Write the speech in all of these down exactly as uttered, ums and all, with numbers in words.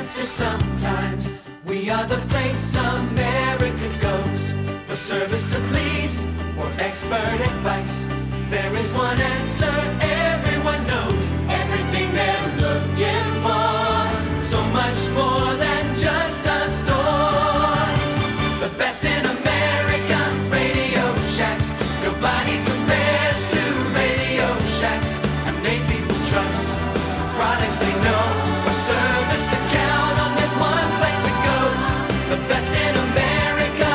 answer sometimes. We are the place America goes for service to please, for expert advice. There is one answer everyone knows, everything they're looking for, so much more than just a store. The best in America, Radio Shack. Nobody compares to Radio Shack. A name people trust, products they know, for service to count on. There's one place to go, the best in America,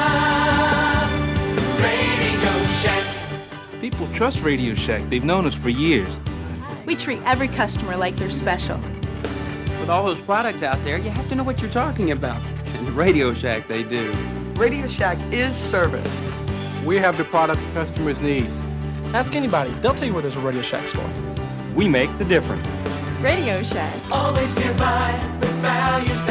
Radio Shack. People trust Radio Shack. They've known us for years. We treat every customer like they're special. With all those products out there, you have to know what you're talking about. And Radio Shack, they do. Radio Shack is service. We have the products customers need. Ask anybody. They'll tell you where there's a Radio Shack store. We make the difference. Radio Shack. Always nearby with values